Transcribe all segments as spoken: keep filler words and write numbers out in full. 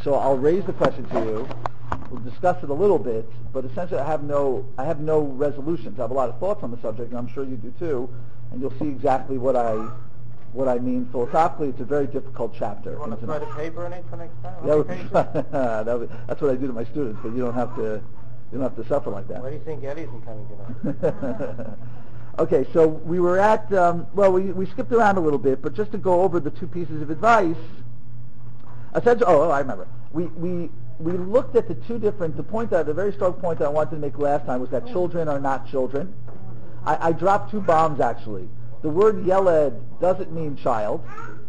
So I'll raise the question to you. We'll discuss it a little bit, but essentially I have no I have no resolutions. I have a lot of thoughts on the subject, and I'm sure you do too. And you'll see exactly what I what I mean philosophically. It's a very difficult chapter. You want to write a paper on it for next time? That would, that would, that's what I do to my students, but you don't have to you don't have to suffer like that. Why do you think Eddie's coming tonight? Okay, so we were at um, well, we we skipped around a little bit, but just to go over the two pieces of advice. Essentially, oh, oh, I remember. We we we looked at the two different. The point that the very strong point that I wanted to make last time was that children are not children. I, I dropped two bombs actually. The word yeled doesn't mean child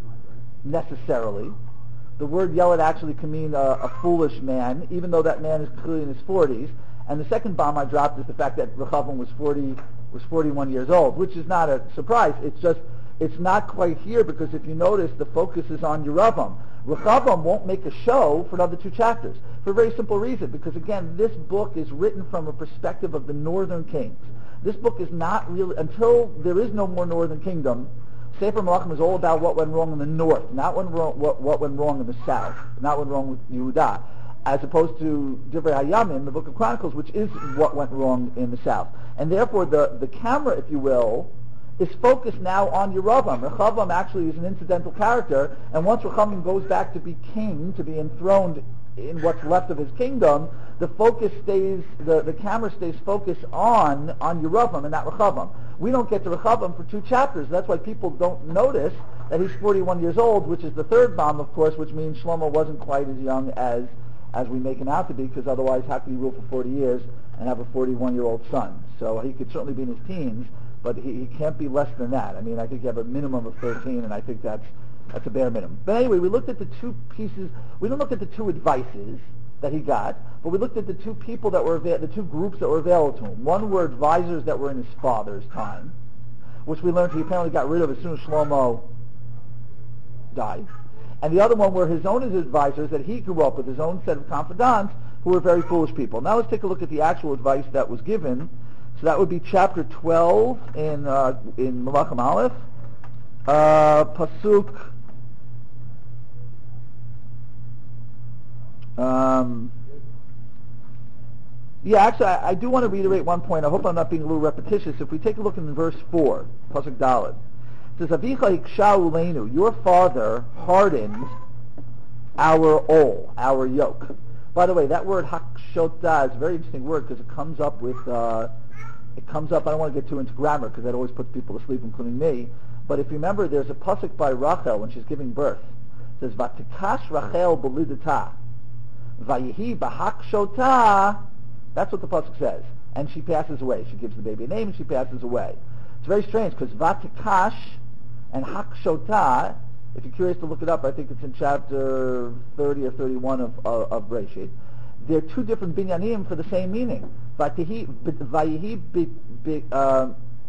necessarily. The word yeled actually can mean a, a foolish man, even though that man is clearly in his forties. And the second bomb I dropped is the fact that Rechavam was forty was forty-one years old, which is not a surprise. It's just it's not quite here because if you notice, the focus is on Yeravam. Rechavam won't make a show for another two chapters for a very simple reason, because again, this book is written from a perspective of the northern kings. This book is not really, until there is no more northern kingdom, Sefer Malachim is all about what went wrong in the north, not what, wrong, what, what went wrong in the south, not what went wrong with Yehudah, as opposed to Divrei Hayamim, the book of Chronicles, which is what went wrong in the south. And therefore, the, the camera, if you will, is focused now on Yeravam. Rechavam actually is an incidental character, and once Rechavam goes back to be king, to be enthroned in what's left of his kingdom, the focus stays, the, the camera stays focused on on Yeravam and not Rechavam. We don't get to Rechavam for two chapters. That's why people don't notice that he's forty-one years old, which is the third bomb, of course, which means Shlomo wasn't quite as young as as we make him out to be, because otherwise how could he rule for forty years and have a forty-one-year-old son? So he could certainly be in his teens, but he, he can't be less than that. I mean, I think you have a minimum of thirteen, and I think that's that's a bare minimum. But anyway, we looked at the two pieces. We didn't look at the two advices that he got, but we looked at the two people that were the two groups that were available to him. One were advisors that were in his father's time, which we learned he apparently got rid of as soon as Shlomo died. And the other one were his own advisors that he grew up with, his own set of confidants, who were very foolish people. Now let's take a look at the actual advice that was given. So that would be chapter twelve in uh, in Malachim Aleph, uh, pasuk. Um, yeah, actually, I, I do want to reiterate one point. I hope I'm not being a little repetitious. If we take a look in verse four, pasuk Daled, it says, "Avicha hiksha uleinu," your father hardened our ol, our yoke. By the way, that word hakshota is a very interesting word because it comes up with. Uh, It comes up, I don't want to get too into grammar because that always puts people to sleep, including me. But if you remember, there's a pasuk by Rachel when she's giving birth. It says, "Vatikash Rachel belidata, vayihi bahakshota." That's what the pasuk says. And she passes away. She gives the baby a name and she passes away. It's very strange because Vatikash and Hakshota, if you're curious to look it up, I think it's in chapter thirty or thirty-one of, of, of Breshit. They're two different binyanim for the same meaning. Vatihi, vayihi, uh,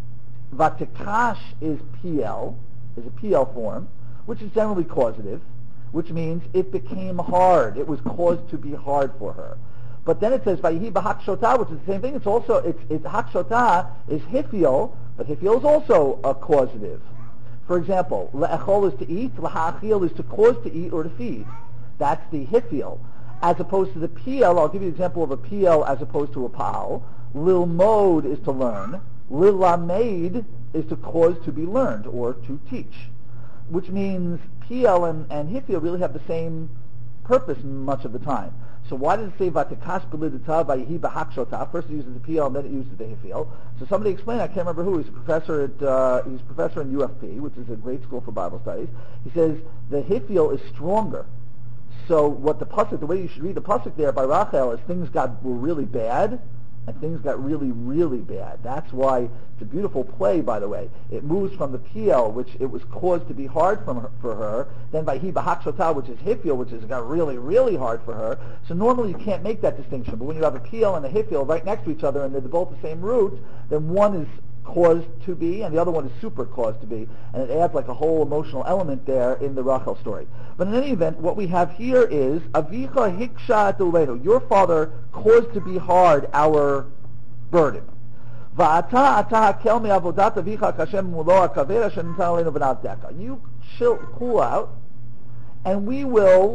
vatikash is P L, is a P L form, which is generally causative, which means it became hard. It was caused to be hard for her. But then it says vayihi b'hakshota, which is the same thing. It's also it's, it's hakshota is hifiel, but hifiel is also a causative. For example, le'echol is to eat, la'achil is to cause to eat or to feed. That's the hifiel. As opposed to the P L, I'll give you an example of a P L as opposed to a Pal. Lilmod is to learn. Lilamed is to cause to be learned or to teach. Which means P L and, and Hifiel really have the same purpose much of the time. So why does it say Vatikash belidata vayihi b'hakshota? First it uses the P L and then it uses the Hifiel. So somebody explained, I can't remember who, he's a professor at, uh, he's a professor in U F P, which is a great school for Bible studies. He says the Hifiel is stronger. So what the pasuk, the way you should read the pasuk there by Rachel is things got were really bad, and things got really, really bad. That's why it's a beautiful play, by the way. It moves from the P L, which it was caused to be hard from her, for her, then by Hi B'Hakshotah, which is Hifiel, which has got really, really hard for her. So normally you can't make that distinction. But when you have a P L and a Hifiel right next to each other and they're both the same root, then one is caused to be, and the other one is super caused to be, and it adds like a whole emotional element there in the Rachel story. But in any event, what we have here is Avicha hiksha tulenu. Your father caused to be hard our burden. Va'ata ata hakel me'avodat avicha kashem mulo hakaveh asher nitan aleinu v'navdeka. You chill, cool out, and we will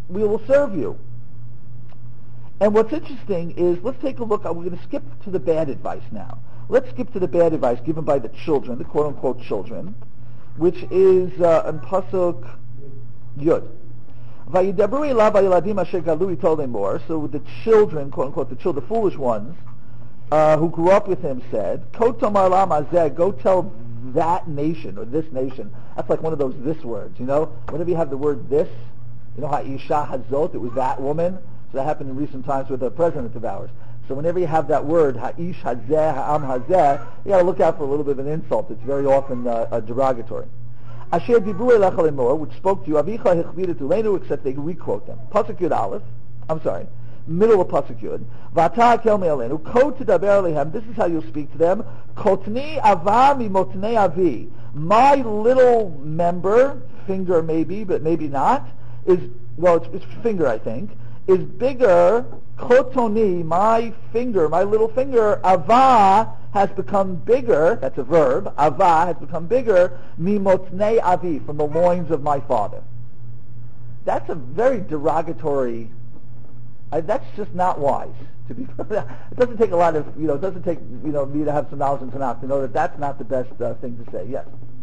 we will serve you. And what's interesting is, let's take a look. We're going to skip to the bad advice now. Let's skip to the bad advice given by the children, the quote-unquote children, which is uh, in Pasuk Yud. Vayidabru elav hayeladim asher galu, he told them more. So the children, quote-unquote, the children, the foolish ones, uh, who grew up with him, said, Ko tomar lam hazeh, go tell that nation, or this nation. That's like one of those this words, you know? Whenever you have the word this, you know how Isha Hazot, it was that woman. So that happened in recent times with a president of ours. So whenever you have that word, ha'ish hazeh, ha'am hazeh, you got to look out for a little bit of an insult. It's very often uh, uh, derogatory. Asher dibru elecha lemor, which spoke to you, avicha hechvidet ulenu, except they requote them. Pasuk Yud Aleph, I'm sorry, middle of Pasuk Yud. V'ata hakel me'alenu, ko tedaber alehem, this is how you'll speak to them. Kotni ava mimotnei avi. My little member, finger maybe, but maybe not, is, well, it's, it's finger, I think, is bigger, kotoni, my finger, my little finger, ava has become bigger, that's a verb, ava has become bigger, mimotnei avi, from the loins of my father. That's a very derogatory, uh, that's just not wise. To be, it doesn't take a lot of, you know, it doesn't take, you know, me to have some knowledge and Tanakh to know that that's not the best uh, thing to say. Yes?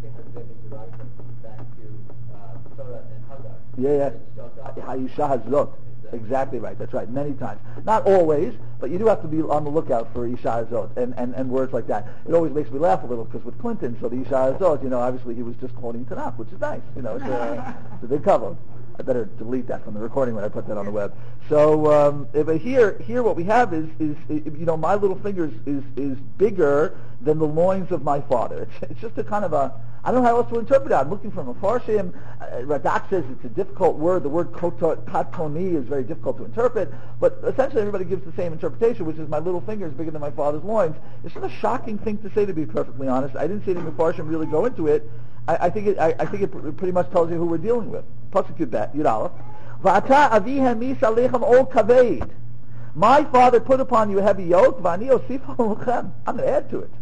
Yeah, yeah. Hayisha Hazot. Exactly right. That's right. Many times. Not always, but you do have to be on the lookout for Isha Hazot and, and, and words like that. It always makes me laugh a little because with Clinton, so the Isha Hazot, you know, obviously he was just quoting Tanakh, which is nice. You know, it's a, it's a big cover. I better delete that from the recording when I put that on the web. So, um, but here, here what we have is, is, you know, my little finger is, is, is bigger than the loins of my father. It's, it's just a kind of a, I don't know how else to interpret it. I'm looking for a Mefarshim. Uh, Radak says it's a difficult word. The word katoni is very difficult to interpret, but essentially everybody gives the same interpretation, which is my little finger is bigger than my father's loins. It's just a shocking thing to say, to be perfectly honest. I didn't see any Mefarshim really go into it. I, I think it, I, I think it pretty much tells you who we're dealing with. Pasuk Yud Aleph. V'ata avihem mis aleichem ol kaved. My father put upon you a heavy yoke. V'ani osifo lechem. I'm going to add to it.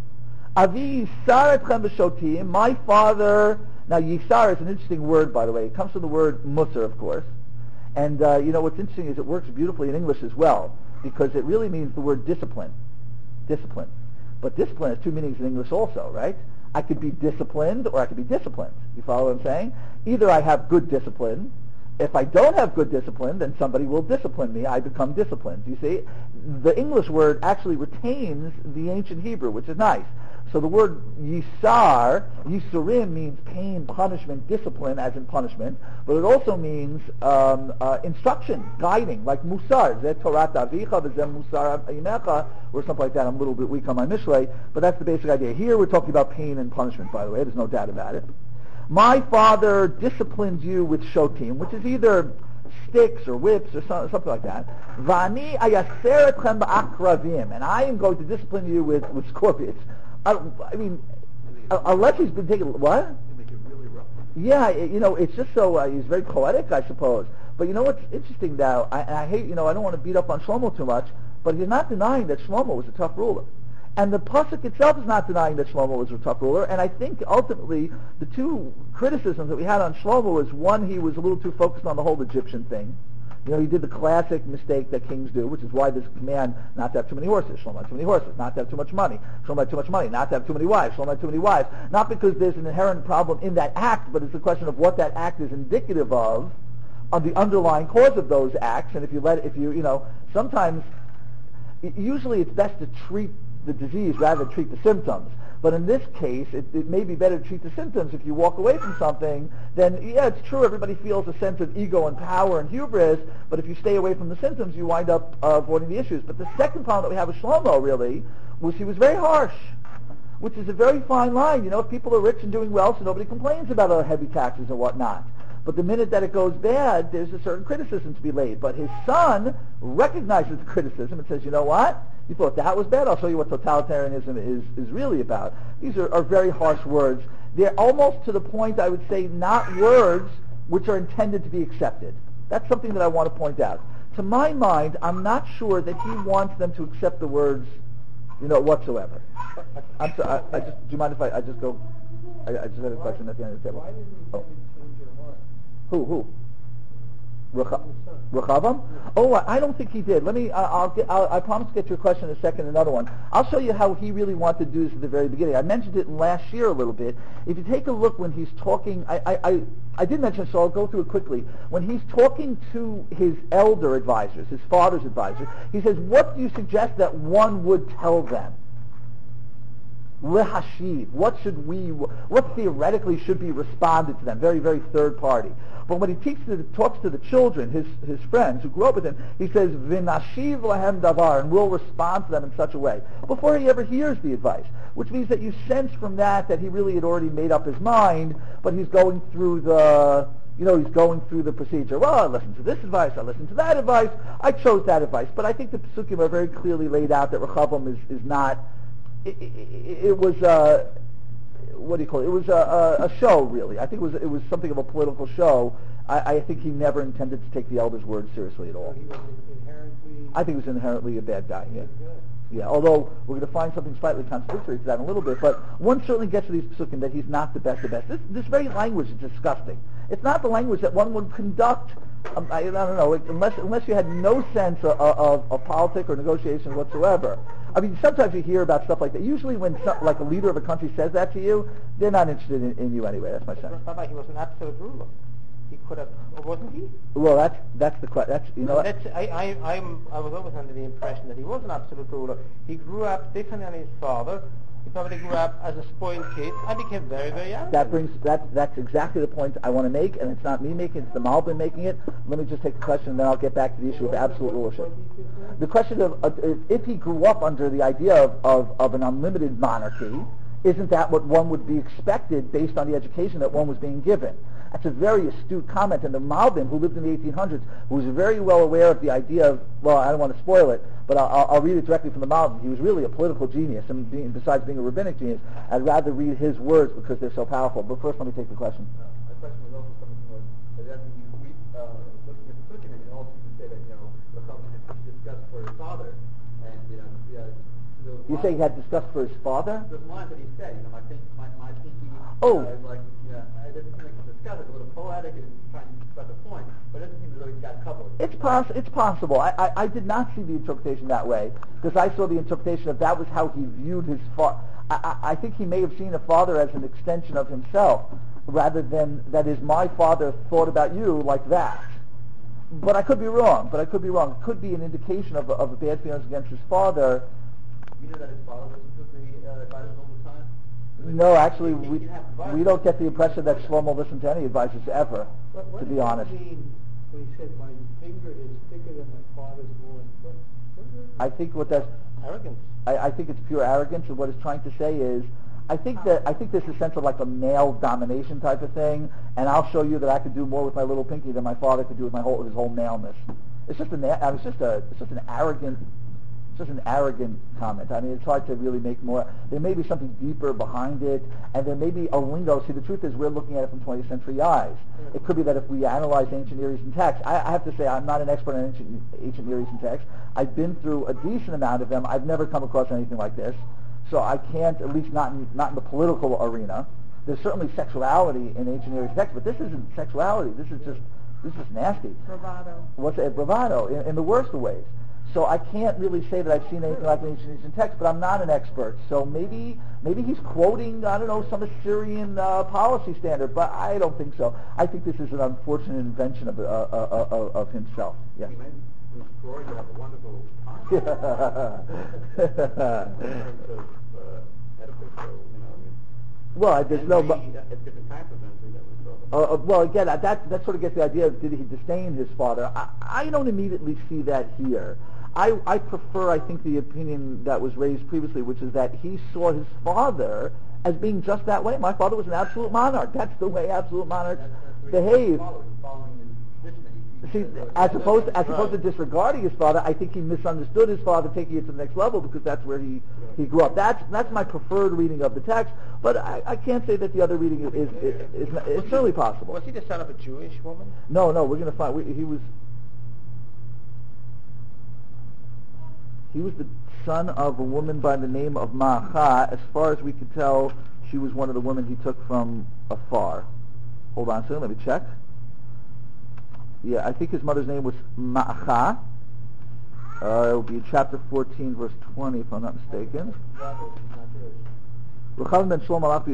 Avi yisar etchem b'shotim. My father. Now yisar is an interesting word, by the way. It comes from the word musar, of course. And uh, you know what's interesting is it works beautifully in English as well, because it really means the word discipline. Discipline. But discipline has two meanings in English also, right? I could be disciplined or I could be disciplined. You follow what I'm saying? Either I have good discipline. If I don't have good discipline, then somebody will discipline me. I become disciplined. You see? The English word actually retains the ancient Hebrew, which is nice. So the word yisar, yisurim, means pain, punishment, discipline, as in punishment, but it also means um, uh, instruction, guiding, like musar, zeh torat avicha, v'zeh musar imecha, or something like that. I'm a little bit weak on my mishlei, but that's the basic idea. Here we're talking about pain and punishment, by the way. There's no doubt about it. My father disciplined you with shotim, which is either sticks or whips or something like that. Vani ayaser etchem ba'akravim, and I am going to discipline you with, with scorpions. I, I mean, unless he's been taking, what? You make it really rough. Yeah, you know, it's just so, uh, he's very poetic, I suppose. But you know what's interesting now, I, and I hate, you know, I don't want to beat up on Shlomo too much, but he's not denying that Shlomo was a tough ruler. And the Pasuk itself is not denying that Shlomo was a tough ruler, and I think ultimately the two criticisms that we had on Shlomo was, one, he was a little too focused on the whole Egyptian thing. You know, he did the classic mistake that kings do, which is why this command not to have too many horses, Shlomo had too many horses, not to have too much money, Shlomo had too much money, not to have too many wives, Shlomo had too many wives. Not because there's an inherent problem in that act, but it's a question of what that act is indicative of, on the underlying cause of those acts. And if you let, if you, you know, sometimes, usually it's best to treat the disease rather than treat the symptoms. But in this case, it, it may be better to treat the symptoms. If you walk away from something, then yeah, it's true, everybody feels a sense of ego and power and hubris, but if you stay away from the symptoms, you wind up uh, avoiding the issues. But the second problem that we have with Shlomo, really, was he was very harsh, which is a very fine line. You know, if people are rich and doing well, so nobody complains about uh, heavy taxes and whatnot. But the minute that it goes bad, there's a certain criticism to be laid. But his son recognizes the criticism and says, you know what? You thought that was bad? I'll show you what totalitarianism is, is really about. These are, are very harsh words. They're almost to the point, I would say, not words which are intended to be accepted. That's something that I want to point out. To my mind, I'm not sure that he wants them to accept the words, you know, whatsoever. I'm sorry, I, I just, do you mind if I, I just go, I, I just had a question at the end of the table. Oh. Who, who? Recha- Rechavam? Oh, I I don't think he did. Let me. Uh, I'll get. I'll, I promise to get your question in a second. Another one. I'll show you how he really wanted to do this at the very beginning. I mentioned it last year a little bit. If you take a look when he's talking, I I I, I did mention, so I'll go through it quickly. When he's talking to his elder advisors, his father's advisors, he says, "What do you suggest that one would tell them?" Lehashiv. What should we? What theoretically should be responded to them? Very, very third party. But when he teaches to the, talks to the children, his his friends who grew up with him, he says V'nashiv lahem davar, and we'll respond to them in such a way before he ever hears the advice. Which means that you sense from that that he really had already made up his mind, but he's going through the. You know, he's going through the procedure. Well, I listened to this advice, I listened to that advice, I chose that advice. But I think the Pesukim are very clearly laid out that Rechavam is, is not. It, it, it was uh, what do you call it? It was a, a, a show, really. I think it was it was something of a political show. I, I think he never intended to take the elder's word seriously at all. So he was inherently. I think he was inherently a bad guy. Yeah. Good. Yeah, although we're going to find something slightly contradictory to that in a little bit, but one certainly gets to these psukim that he's not the best of best. This, this very language is disgusting. It's not the language that one would conduct, um, I, I don't know, unless unless you had no sense of, of, of politics or negotiation whatsoever. I mean, sometimes you hear about stuff like that. Usually when some, like a leader of a country says that to you, they're not interested in, in you anyway. That's my sense. Rabbi, he was an absolute ruler. He could have, or wasn't he? Well, that's that's the question. That's you know. That's, I, I, I'm, I was always under the impression that he was an absolute ruler. He grew up different than his father. He probably grew up as a spoiled kid and became very, very arrogant. That brings that that's exactly the point I want to make, and it's not me making it; it's the Malbim making it. Let me just take the question, and then I'll get back to the issue of absolute rulership. The question of uh, if he grew up under the idea of, of, of an unlimited monarchy, isn't that what one would be expected based on the education that one was being given? That's a very astute comment, and the Malbim, who lived in the eighteen hundreds, who was very well aware of the idea of, well, I don't want to spoil it, but I'll, I'll read it directly from the Malbim. He was really a political genius, and being, besides being a rabbinic genius, I'd rather read his words because they're so powerful. But first, let me take the question. Uh, my question was also coming from that as we uh, looking at the Sukkim, and it also seems to say that, you know, Rachel had discussed for his father, and, you know, yeah, those You lines, say he had discussed for his father? those lines that he said, you know, my, think, my, my thinking, Oh. uh, like, you know, I didn't think to discuss it, a little poetic and trying to express a point, but it doesn't seem as though he got covered. It's poss- It's possible. I, I, I did not see the interpretation that way because I saw the interpretation of that was how he viewed his father. I, I, I think he may have seen a father as an extension of himself rather than that is my father thought about you like that. But I could be wrong. But I could be wrong. It could be an indication of of bad feelings against his father. You know that his father listened to the uh, advisors all the time? No, actually, He- he we can have advisors. we don't get the impression that Shlomo listened to any advisors ever. What, what To be does honest. that mean when he said, my finger is thicker than my father's loin? What, what, I think what that's Arrogance. I, I think it's pure arrogance, and what it's trying to say is, I think that I think this is sense of like a male domination type of thing, and I'll show you that I could do more with my little pinky than my father could do with my whole his whole maleness. It's just a na- I mean, it's just a it's just an arrogant it's just an arrogant comment. I mean, it's hard to really make more. There may be something deeper behind it, and there may be a lingo. See, the truth is, we're looking at it from twentieth century eyes. It could be that if we analyze ancient Near Eastern texts, I, I have to say I'm not an expert on ancient ancient Near Eastern texts. I've been through a decent amount of them. I've never come across anything like this. So I can't, at least not in, not in the political arena. There's certainly sexuality in ancient Near Eastern texts, but this isn't sexuality. This is just this is nasty. Bravado. What's it? Bravado in, in the worst of ways. So I can't really say that I've seen anything like an ancient Eastern text, but I'm not an expert. So maybe maybe he's quoting, I don't know, some Assyrian uh, policy standard, but I don't think so. I think this is an unfortunate invention of uh, uh, uh, of himself. Yes. He made with Freud have a wonderful time. In terms of uh, etiquette, so, you know, I mean, Well, there's and no. the, bu- at different times of them, that was sort of- Uh, uh, well, again, uh, that that sort of gets the idea of did he disdain his father? I, I don't immediately see that here. I, I prefer, I think, the opinion that was raised previously, which is that he saw his father as being just that way. My father was an absolute monarch. That's the way absolute monarchs That's- that's what he behave. followed, following his tradition. He- he See, said, as uh, opposed to, as Right. opposed to disregarding his father, I think he misunderstood his father, taking it to the next level because that's where he, he grew up. That's that's my preferred reading of the text, but I, I can't say that the other reading is is, is, is it's certainly possible. Was he the son of a Jewish woman? No, no, we're going to find. We, he was. He was the son of a woman by the name of Ma'acha. As far as we could tell, she was one of the women he took from afar. Hold on a second, let me check. yeah, I think his mother's name was Ma'acha. Uh, it will be in chapter fourteen, verse twenty, if I'm not mistaken. Ruchavan ben Shlomo Malach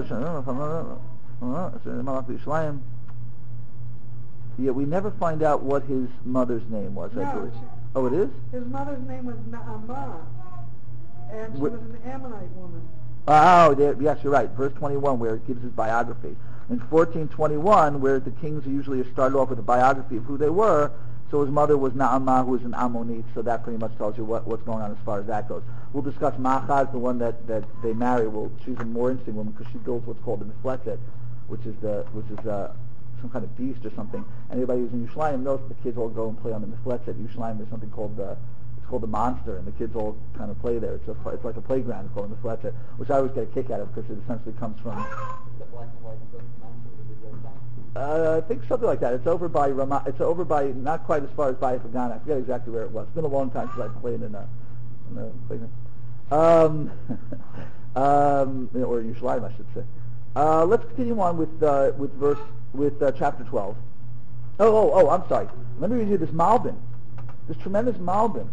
b'Yudah. Yeah, we never find out what his mother's name was. I No, believe. she- Oh, it is? His mother's name was Naamah, and she Wh- was an Ammonite woman. Oh, there, yes, you're right. Verse twenty-one, where it gives his biography. In fourteen twenty-one, where the kings usually started off with a biography of who they were, so his mother was Naamah, who was an Ammonite, so that pretty much tells you what, what's going on as far as that goes. We'll discuss Machaz, the one that, that they marry. Well, she's a more interesting woman because she builds what's called the Mefletzet, which is the which is uh, some kind of beast or something. Anybody who's in Yerushalayim knows that the kids all go and play on the Mefletzet. Yerushalayim, there's something called the it's called the Monster, and the kids all kind of play there. It's a it's like a playground. It's called the Mefletzet, which I always get a kick out of because it essentially comes from. The black and white book mounted with the red sign. Uh, I think something like that. It's over by Rama. It's over by not quite as far as by Hagan. I forget exactly where it was. It's been a long time since I played in a, in a playground. Um, um, or Yerushalayim, I should say. Uh, let's continue on with uh, with verse with uh, chapter twelve. Oh, oh, oh! I'm sorry. Let me read you this Malbim, this tremendous Malbim,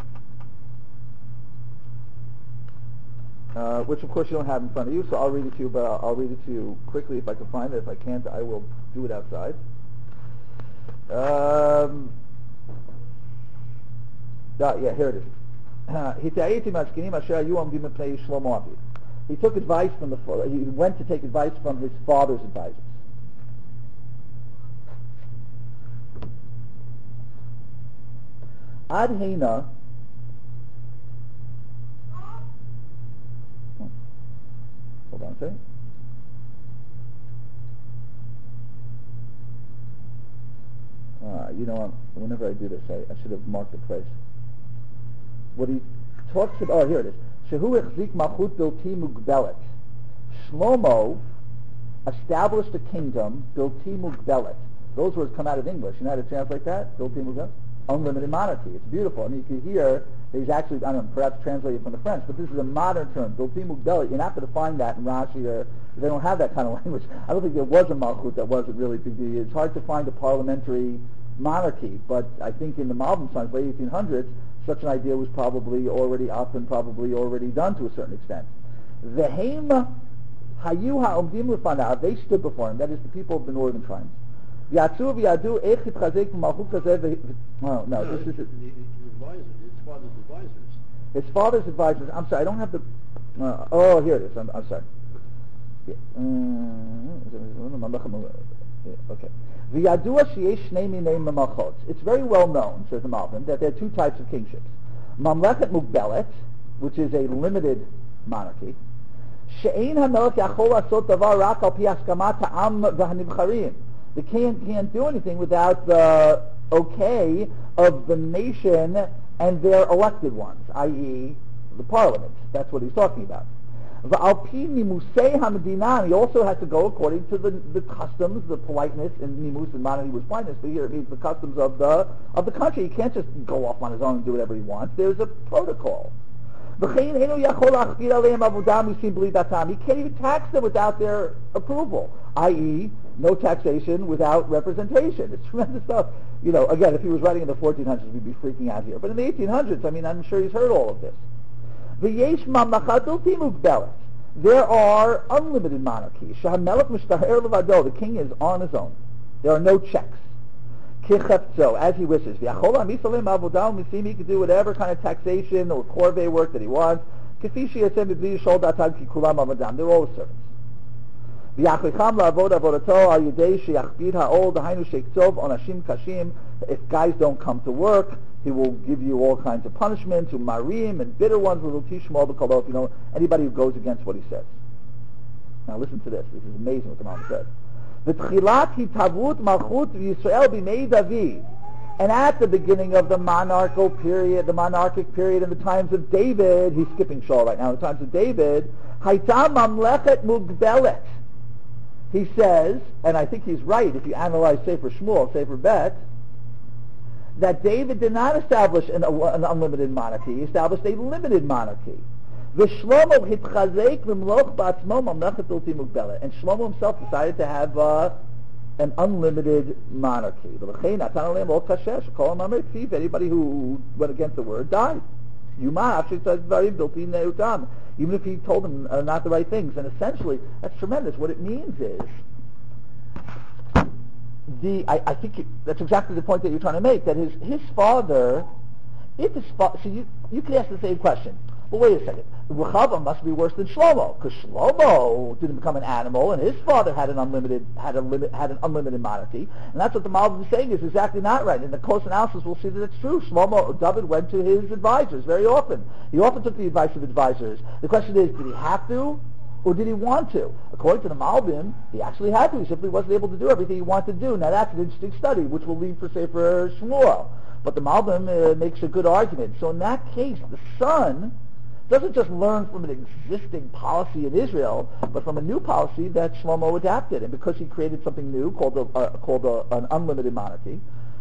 uh, which of course you don't have in front of you. So I'll read it to you, but I'll, I'll read it to you quickly if I can find it. If I can't, I will do it outside. Um, ah, yeah, here it is. He took advice from the father. He went to take advice from his father's advisors. Ad Hena. Hold on a second. Uh, you know, whenever I do this, I, I should have marked the place. What he talks about, oh, here it is. Shehu echzik malchut bilti mugbelet. Shlomo established a kingdom bilti mugbelet. Those words come out of English. You know how to translate that? Bilti mugbelet? Unlimited monarchy. It's beautiful. I mean, you can hear he's actually, I don't know, perhaps translated from the French, but this is a modern term. Bilti mugbelet. You're not going to find that in Rashi, or they don't have that kind of language. I don't think there was a malchut that wasn't really big. It's hard to find a parliamentary monarchy, but I think in the modern times, late eighteen hundreds, such an idea was probably already up and probably already done to a certain extent. Vehem hayu ha'omdim lefanav, they stood before him. That is the people of the northern tribes. Yatzu v'yadu ech hitchazek v'malchut kazeh. Oh no, this is his advisors, his father's advisors. his father's advisors. I'm sorry, I don't have the. Uh, oh, here it is. I'm, I'm sorry. Yeah. Uh, okay. It's very well known, says the Malbim, that there are two types of kingships. Mamlechet Mugbelet, which is a limited monarchy. The king can't do anything without the okay of the nation and their elected ones, that is the parliament. That's what he's talking about. He also has to go according to the, the customs, the politeness, and nimus and manani was politeness, but here it means the customs of the of the country. He can't just go off on his own and do whatever he wants. There's a protocol. He can't even tax them without their approval, that is, no taxation without representation. It's tremendous stuff. You know, again, if he was writing in the fourteen hundreds, we'd be freaking out here. But in the eighteen hundreds, I mean, I'm sure he's heard all of this. There are unlimited monarchies. The king is on his own. There are no checks. As he wishes. He can do whatever kind of taxation or corvée work that he wants. They're all servants. If guys don't come to work, he will give you all kinds of punishment, to marim and bitter ones, will teach him all the kolot, you know, anybody who goes against what he says. Now listen to this. This is amazing what the Rambam says. V'tchilat hitavut malchut Yisrael b'mei David. And at the beginning of the monarchical period, the monarchic period in the times of David, he's skipping Shaul right now, in the times of David, hayta mamlechet mugbelet. He says, and I think he's right if you analyze Sefer Shmuel, Sefer Bet, that David did not establish an, an unlimited monarchy. He established a limited monarchy. And Shlomo himself decided to have uh, an unlimited monarchy. Anybody who went against the word died. Even if he told them uh, not the right things. And essentially, that's tremendous. What it means is, the I, I think it, that's exactly the point that you're trying to make, that his, his father, if his father, so you, you could ask the same question. Well, wait a second. Rechavam must be worse than Shlomo, because Shlomo didn't become an animal, and his father had an unlimited had a limit had an unlimited monarchy, and that's what the Malbim is saying is exactly not right. In the close analysis, we'll see that it's true. Shlomo, David went to his advisors very often. He often took the advice of advisors. The question is, did he have to, or did he want to? According to the Malbim, he actually had to. He simply wasn't able to do everything he wanted to do. Now that's an interesting study, which we'll leave for Sefer Shmuel. But the Malbim uh, makes a good argument. So in that case, the son doesn't just learn from an existing policy in Israel, but from a new policy that Shlomo adapted. And because he created something new called a, uh, called a, an unlimited monarchy,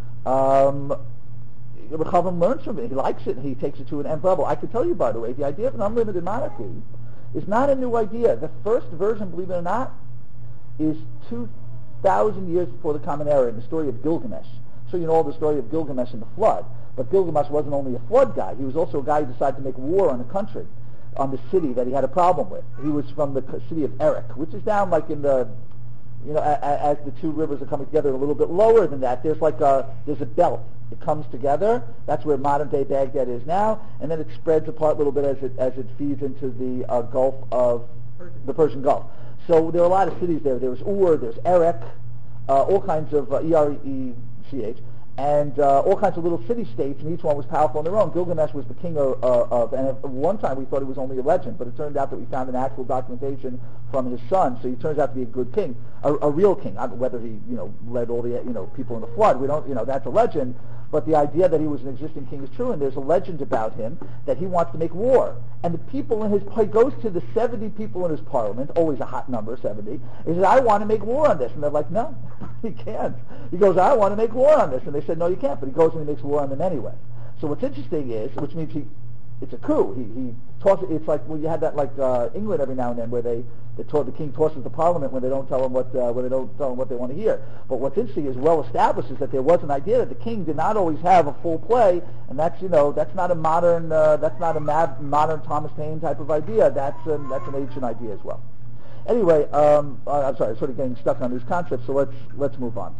um, Rechavam learns from it. He likes it, and he takes it to an nth level. I can tell you, by the way, the idea of an unlimited monarchy is not a new idea. The first version, believe it or not, is two thousand years before the Common Era in the story of Gilgamesh. So you know all the story of Gilgamesh and the flood. But Gilgamesh wasn't only a flood guy. He was also a guy who decided to make war on a country, on the city that he had a problem with. He was from the city of Erech, which is down like in the, you know, a, a, as the two rivers are coming together, a little bit lower than that. There's like a, there's a belt. It comes together. That's where modern-day Baghdad is now, and then it spreads apart a little bit as it as it feeds into the uh, Gulf of the Persian Gulf. So there are a lot of cities there. There's Ur, there's Erech, uh, all kinds of uh, E R E C H. And uh, all kinds of little city-states, and each one was powerful on their own. Gilgamesh was the king of, uh, of, and at one time we thought it was only a legend, but it turned out that we found an actual documentation from his son, so he turns out to be a good king, a, a real king. I don't know whether he, you know, led all the, you know, people in the flood, we don't, you know, that's a legend, but the idea that he was an existing king is true, and there's a legend about him that he wants to make war. And the people in his, he goes to the seventy people in his parliament, always a hot number, seventy, he says, I want to make war on this. And they're like, no, he can't. He goes, I want to make war on this. And they said, no, you can't. But he goes and he makes war on them anyway. So what's interesting is, which means he, it's a coup. He, he tosses, it's like when you had that like uh, England every now and then where they, they to, the king tosses the parliament when they don't tell him what, uh, when they don't tell him what they want to hear. But what's interesting is well established is that there was an idea that the king did not always have a full play, and that's, you know, that's not a modern, uh, that's not a mad, modern Thomas Paine type of idea. That's, um, that's an ancient idea as well. Anyway, um, uh, I'm sorry, I'm sort of getting stuck on these concepts, so let's, let's move on.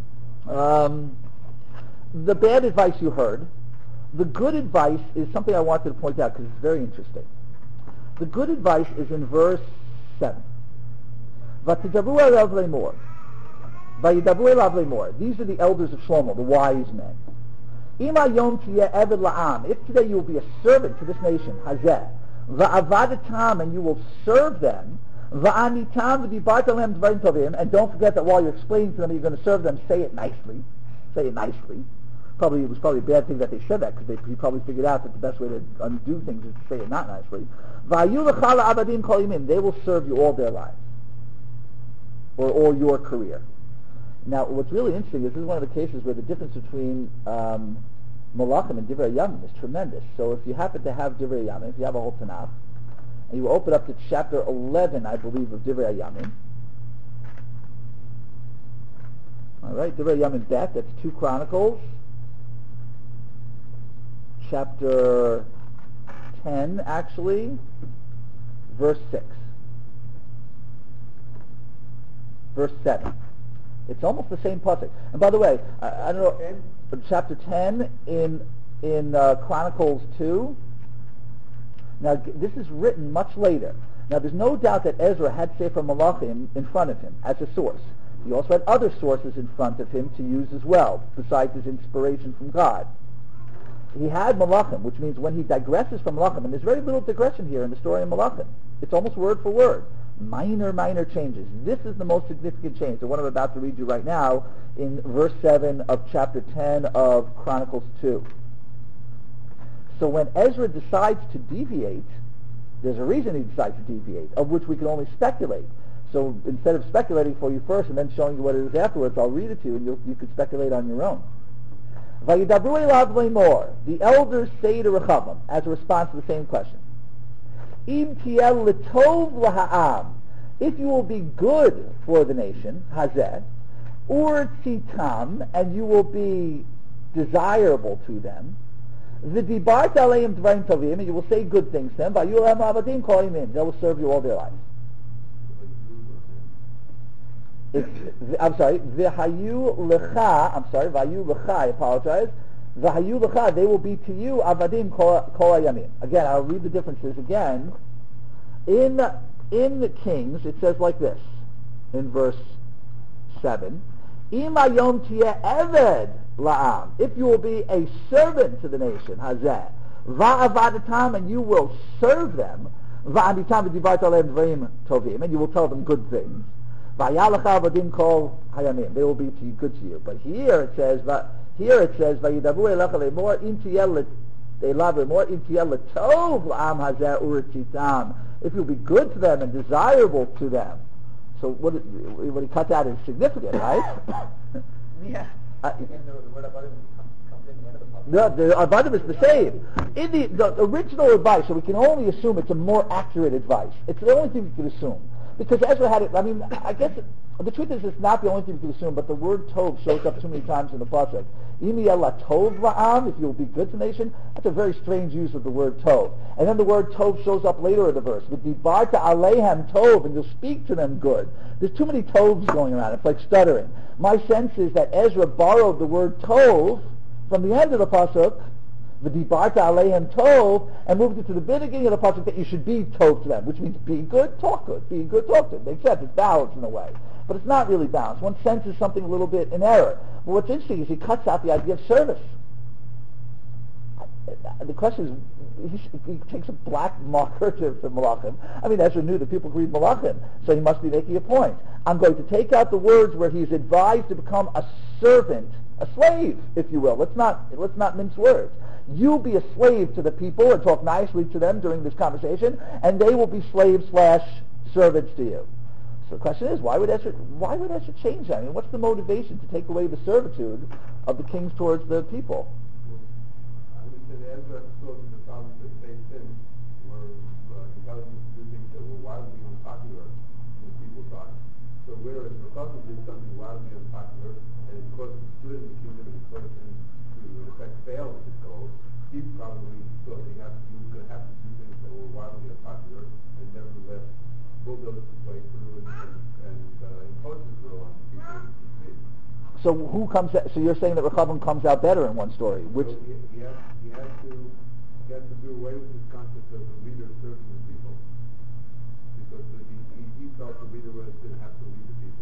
Um, the bad advice you heard. The good advice is something I wanted to point out because it's very interesting. The good advice is in verse seven. V'tidabru elav lemor. V'yidabru elav lemor. These are the elders of Shlomo, the wise men. Ima yom tiyeh eved la'am. If today you will be a servant to this nation, hazeh, va'avadatam, and you will serve them, va'anitam v'dibarta lehem dvarim tovim, and don't forget that while you're explaining to them you're going to serve them, say it nicely. Say it nicely. Probably it was probably a bad thing that they said that because he probably figured out that the best way to undo things is to say it not nicely. They will serve you all their lives, or all your career. Now, what's really interesting is this is one of the cases where the difference between um, Malachim and Divrei Yamim is tremendous. So if you happen to have Divrei Yamim, if you have a whole Tanakh, and you open up to chapter eleven, I believe, of Divrei Yamim. All right, Divrei Yamim Bet, that's two Chronicles. Chapter ten, actually, verse six. Verse seven. It's almost the same pasuk. And by the way, I, I don't know, chapter ten in in uh, Chronicles two. Now, this is written much later. Now, there's no doubt that Ezra had Sefer Malachim in front of him as a source. He also had other sources in front of him to use as well, besides his inspiration from God. He had Malachim, which means when he digresses from Malachim, and there's very little digression here in the story of Malachim. It's almost word for word. Minor, minor changes. This is the most significant change, the one I'm about to read you right now, in verse seven of chapter ten of Chronicles two. So when Ezra decides to deviate, there's a reason he decides to deviate, of which we can only speculate. So instead of speculating for you first and then showing you what it is afterwards, I'll read it to you and you, you can speculate on your own. Vayidabru elav lemor. The elders say to Rechavam, as a response to the same question, Im tiel letov laha'am. If you will be good for the nation, hazeh, Urtzitam, and you will be desirable to them. V'dibart aleim dvarim tovim, and you will say good things to them. Vayulem avadim kolimim, they will serve you all their lives. It's, I'm sorry, v'hayu lecha, I'm sorry, v'hayu lecha, I apologize. V'hayu lecha, they will be to you avadim kol hayamim. Again, I'll read the differences again. In in the Kings, it says like this, in verse seven, Im hayom tiyeh eved la'am, if you will be a servant to the nation, hazeh, va'avadatam, and you will serve them, va'anitam v'divart aleim dvarim tovim, and you will tell them good things, va'yalacha avadim kol hayamim, they will be to you, good to you. But here it says, here it says, va'yidavu elecha le'mor im tiyeh they love it more. If you'll be good to them and desirable to them, so what, it, what he cut out is significant, right? Yeah. Uh, And the word avadim comes in the end of the pasuk. no, the avadim is the same. In the, the original advice, so we can only assume it's a more accurate advice. It's the only thing we can assume. Because Ezra had it, I mean, I guess it, the truth is it's not the only thing we can assume, but the word tov shows up too many times in the pasuk. Imi ela tov la'am, if you'll be good to the nation, that's a very strange use of the word tov. And then the word tov shows up later in the verse. V'dibarta aleihem tov, and you'll speak to them good. There's too many tovs going around. It's like stuttering. My sense is that Ezra borrowed the word tov from the end of the pasuk, v'dibarta aleihem tov, and moved it to the beginning of the pasuk that you should be tov to them, which means be good, talk good. Be good, talk good. Makes sense. It's balanced in a way. But it's not really balanced. One senses something a little bit in error. But what's interesting is he cuts out the idea of service. The question is, he, he takes a black marker to, to Malachim. I mean, Ezra knew that people could read Malachim, so he must be making a point. I'm going to take out the words where he's advised to become a servant, a slave, if you will. Let's not, let's not mince words. You be a slave to the people and talk nicely to them during this conversation, and they will be slaves slash servants to you. So the question is, why would Ezra, why would Ezra change that? I mean, what's the motivation to take away the servitude of the kings towards the people? I would say that Ezra saw that the problems that faced him were uh, compelling him to do things that were wildly unpopular in the people's eyes. So whereas Rechava did something wildly unpopular, and it caused split in the kingdom, and it caused him to, in effect, fail with his goals, he probably thought that he, had to, he was going to have to do things that were wildly unpopular, and nevertheless bulldoze his way through and, and, and uh, impose his will on the people he made. So who comes? Out, so you're saying that Rechavam comes out better in one story, which so he, he, has, he has to he has to do away with this concept of the leader serving the people, because the, he, he felt the leader was didn't have to lead the people.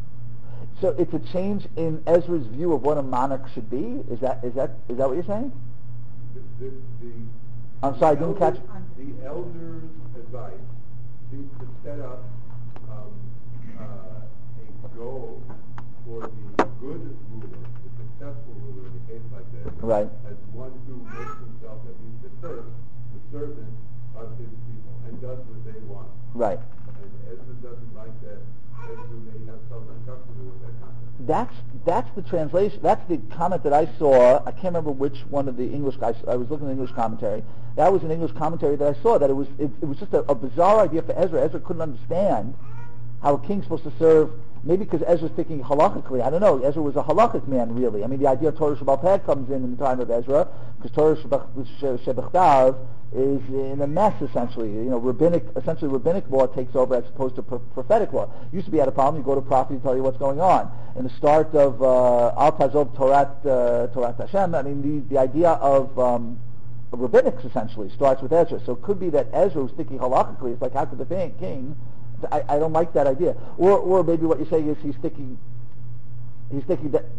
so it's a change in Ezra's view of what a monarch should be. Is that is that is that what you're saying? The, the, the, I'm sorry, I the didn't elders, catch. The elders' advice seems to set up um, uh, a goal for the good ruler, the successful ruler in a case like this, Right. as one who makes himself, at least at first, the servant of his people and does what they want. Right. And Ezra doesn't like that. Ezra may have felt uncomfortable with that concept. That's that's the translation. That's the comment that I saw. I can't remember which one of the English guys. I was looking at the English commentary. That was an English commentary that I saw. That it was it, it was just a, a bizarre idea for Ezra. Ezra couldn't understand how a king's supposed to serve. Maybe because Ezra's thinking halachically. I don't know. Ezra was a halachic man, really. I mean, the idea of Torah Shebaal Peh comes in in the time of Ezra, because Torah Shebechtav is in a mess, essentially. You know, rabbinic, essentially rabbinic law takes over as opposed to pro- prophetic law. Used to be at a problem. You go to a prophet, he tell you what's going on. In the start of uh, Al Tazov Torat uh, Torat Hashem, I mean, the, the idea of um, rabbinics essentially starts with Ezra. So it could be that Ezra was thinking halachically. It's like, how could the king? I, I don't like that idea. Or or maybe what you're saying is he's thinking he's thinking that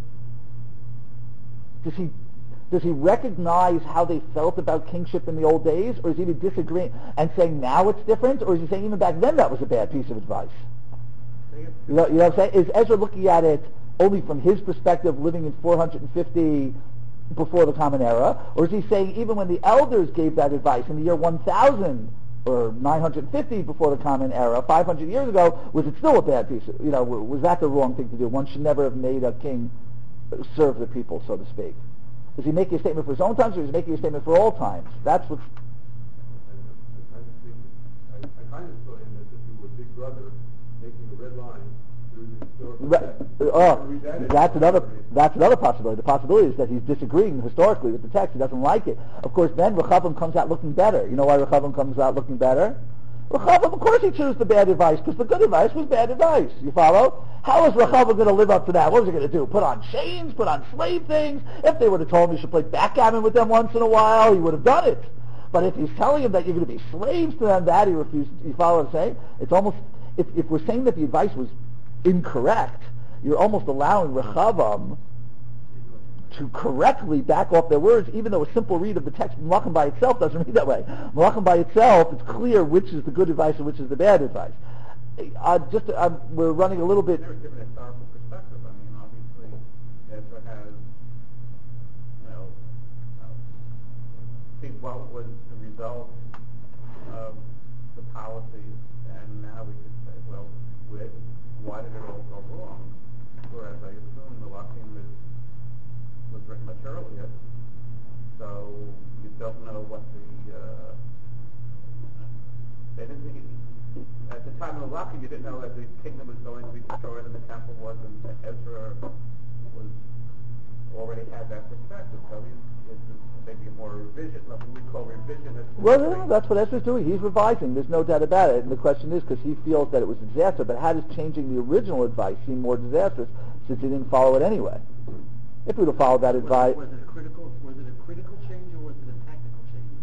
does he does he recognize how they felt about kingship in the old days, or is he disagreeing and saying now it's different, or is he saying even back then that was a bad piece of advice? You know, you know what I'm saying? Is Ezra looking at it only from his perspective, living in four hundred fifty before the Common Era, or is he saying even when the elders gave that advice in the year one thousand or nine hundred fifty before the Common Era, five hundred years ago, was it still a bad piece? Of, you know, was that the wrong thing to do? One should never have made a king serve the people, so to speak. Is he making a statement for his own times, or is he making a statement for all times? That's what's... I, I, think, I, I kind of saw him as if he were Big Brother making a red line through the historical Right. Oh, that's another that's another possibility. The possibility is that he's disagreeing historically with the text. He doesn't like it. Of course, then Rechavam comes out looking better. You know why Rechavam comes out looking better? Rechavam, of course, he chose the bad advice because the good advice was bad advice. You follow? How is Rechavam going to live up to that? What was he going to do? Put on chains? Put on slave things? If they would have told him he should play backgammon with them once in a while, he would have done it. But if he's telling him that you're going to be slaves to them, that he refused. You follow what I'm saying? It's almost if if we're saying that the advice was incorrect, you're almost allowing Rechavam to correctly back off their words, even though a simple read of the text, Malachim by itself, doesn't read that way. Malachim by itself, it's clear which is the good advice and which is the bad advice. Uh, just, uh, we're running a little bit... There's a different historical perspective. I mean, obviously, Ezra has, you know, uh, see what was the result of the policies, and now we could say, well, with, why did it all go wrong? Whereas I assume the Malachim is was written much earlier, so you don't know what the, uh, they didn't think, it, at the time of the Malachim, you didn't know that the kingdom was going to be destroyed and the temple wasn't. Ezra was, already had that perspective, so he's, it's maybe a more revision, what we call revisionist. Well, no, that's what Ezra's doing. He's revising. There's no doubt about it. And the question is, because he feels that it was a disaster, but how does changing the original advice seem more disastrous since he didn't follow it anyway? If we would have followed that advice... Was it, was it a critical, was it a critical change or was it a tactical change?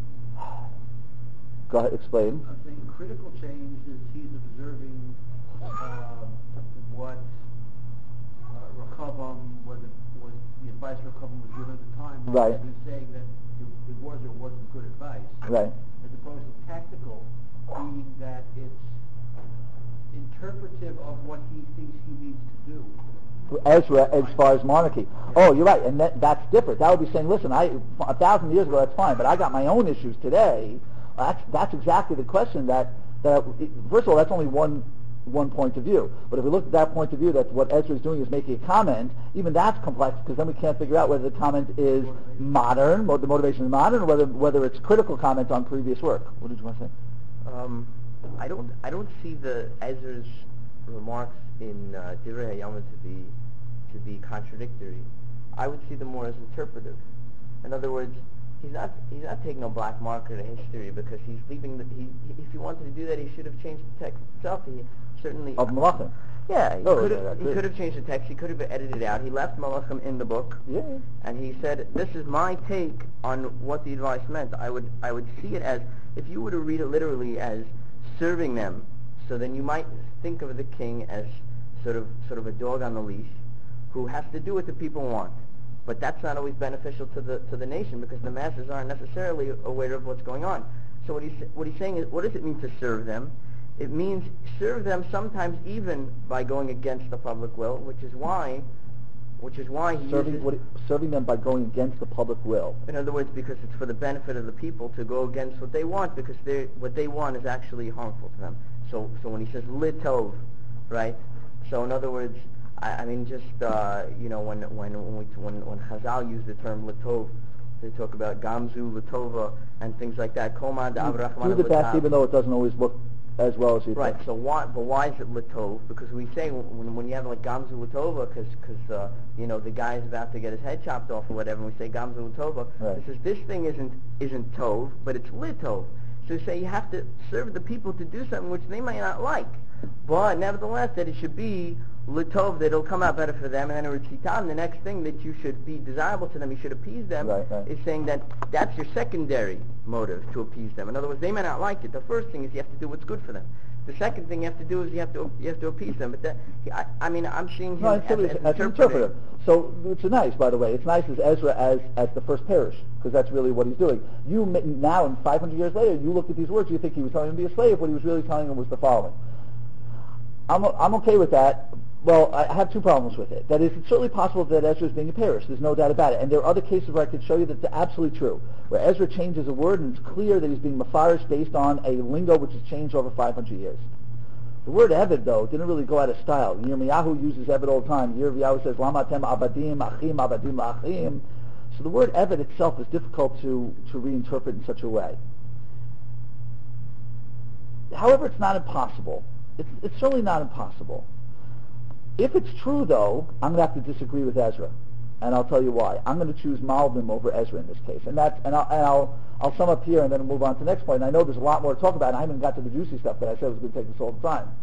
Go ahead, explain. I'm saying critical change is he's observing uh, what uh, Rechavam was, was the advice Rechavam was given at the time. Right. He's saying that it, it was or wasn't good advice. Right. As opposed to tactical, meaning that it's interpretive of what he thinks he needs to do. Ezra, as far as monarchy. Oh, you're right, and that, that's different. That would be saying, listen, I a thousand years ago, that's fine, but I got my own issues today. That's that's exactly the question. That that first of all, that's only one one point of view. But if we look at that point of view, that what Ezra is doing is making a comment. Even that's complex because then we can't figure out whether the comment is modern, or the motivation is modern, or whether whether it's critical comment on previous work. What did you want to say? Um, I don't I don't see the Ezra's remarks in uh, Divrei Hayamah to be to be contradictory. I would see them more as interpretive. In other words, he's not he's not taking a black marker to history because he's leaving. The, he, if he wanted to do that, he should have changed the text itself. He certainly of Malachim. Yeah, he oh, could yeah, have he could have changed the text. He could have edited it out. He left Malachim in the book. Yeah. And he said, "This is my take on what the advice meant." I would I would see it as, if you were to read it literally as serving them. So then you might think of the king as sort of sort of a dog on the leash who has to do what the people want. But that's not always beneficial to the to the nation because the masses aren't necessarily aware of what's going on. So what he's what he's saying is, what does it mean to serve them? It means serve them sometimes even by going against the public will, which is why which is why he serving uses, what, serving them by going against the public will. In other words, because it's for the benefit of the people to go against what they want, because they what they want is actually harmful to them. So, so when he says litov, right? So in other words, I, I mean, just uh, you know, when when when we, when when Chazal use the term litov, they talk about gamzu litova and things like that. Koma Do the best, even though it doesn't always look as well as you right. think. So why? But why is it litov? Because we say when when you have like gamzu litova, because because uh, you know the guy's about to get his head chopped off or whatever, and we say gamzu litova. Right. It says this thing isn't isn't tov, but it's litov. So you say you have to serve the people to do something which they might not like, but nevertheless that it should be litov, that it'll come out better for them. And then Ritzitam, the next thing that you should be desirable to them, you should appease them, right, right. is saying that that's your secondary motive to appease them. In other words, they may not like it. The first thing is you have to do what's good for them. The second thing you have to do is you have to you have to appease them. But that, I, I mean, I'm seeing him No, as, as, as, as as an interpreter. So it's nice, by the way. It's nice as Ezra as as the first parish, because that's really what he's doing. You now, in five hundred years later, you look at these words, you think he was telling him to be a slave. What he was really telling him was the following. I'm I'm okay with that. Well, I have two problems with it. That is, it's certainly possible that Ezra is being a parish. There's no doubt about it. And there are other cases where I could show you that it's absolutely true, where Ezra changes a word and it's clear that he's being mafarish based on a lingo which has changed over five hundred years. The word Eved, though, didn't really go out of style. Yirmiyahu uses Eved all the time. Yirmiyahu says, Lamatem abadim, achim, abadim, achim. So the word Eved itself is difficult to, to reinterpret in such a way. However, it's not impossible. It's, it's certainly not impossible. If it's true, though, I'm going to have to disagree with Ezra, and I'll tell you why. I'm going to choose Malbim over Ezra in this case, and that's and I'll and I'll, I'll sum up here and then move on to the next point. And I know there's a lot more to talk about, and I haven't got to the juicy stuff, but I said I was going to take this all the time.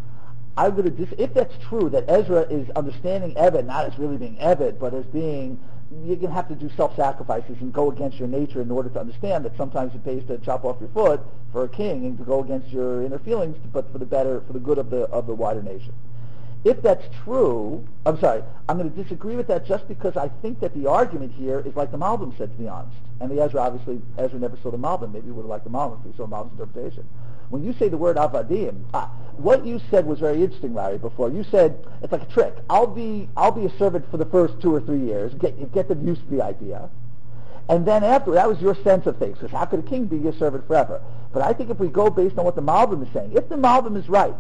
I'm going to dis- if that's true, that Ezra is understanding Eved not as really being Eved, but as being you're going to have to do self-sacrifices and go against your nature in order to understand that sometimes it pays to chop off your foot for a king and to go against your inner feelings, but for the better, for the good of the of the wider nation. If that's true, I'm sorry, I'm going to disagree with that just because I think that the argument here is like the Malbim said, to be honest. And the Ezra, obviously, Ezra never saw the Malbim. Maybe he would have liked the Malbim if he saw Malbim's interpretation. When you say the word avadim, ah, what you said was very interesting, Larry, before. You said, it's like a trick. I'll be I'll be a servant for the first two or three years, get, get them used to the idea. And then after, that was your sense of things, because how could a king be your servant forever? But I think if we go based on what the Malbim is saying, if the Malbim is right,